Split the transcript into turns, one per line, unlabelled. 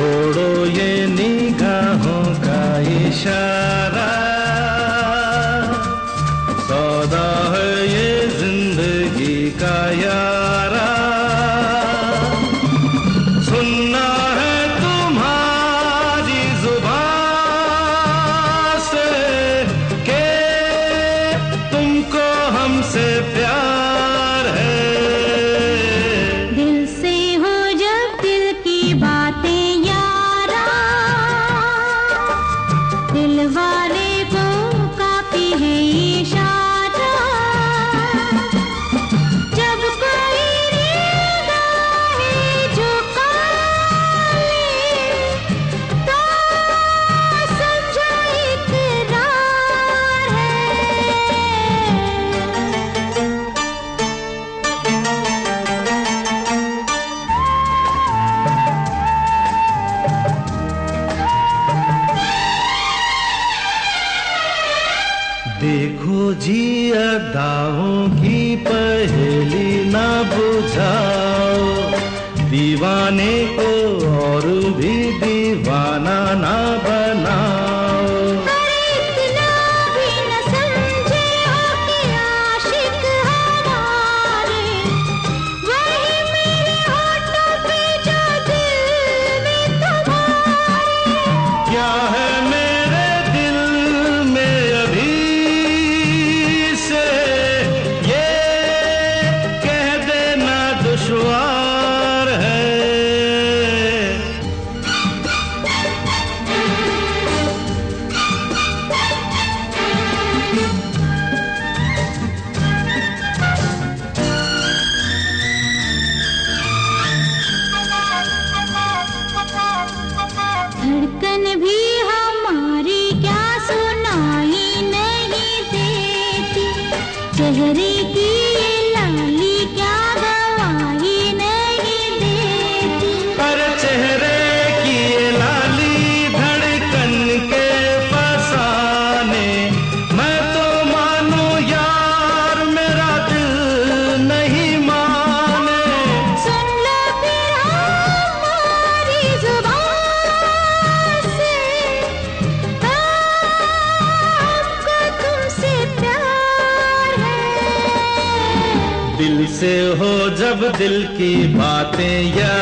छोड़ो ये निगाहों का इशारा, सौदा है ये जिंदगी का यारा। सुनना है तुम्हारी जुबान से कि तुमको हमसे प्यार है।
दिल से हो जब दिल की बातें यारा, दिल वाले को काफी है इशारा। जब कोई निगाहें झुकाए तो समझो इकरार है।
देखो जी अदाओं की पहेली ना बुझाओ, दीवाने को और भी दीवाना ना बनाओ।
इतना भी न समझे हो कि आशिक हमारे, वही मेरे होठों पे जो दिल में तुम्हारे।
क्या है मेरे दिल में अभी से ये कह देना दुश्वार है।
धड़कन भी हमारी क्या सुनाई नहीं देती, चेहरे की ये लाली क्या गवाही नहीं देती।
पर चेहरे की ये लाली धड़कन के फसाने, मैं तो मानू यार मेरा दिल नहीं माने।
सुन लो फिर हमारी जुबान से, हमको तुमसे प्यार है।
दिल से हो जब दिल की बातें यार,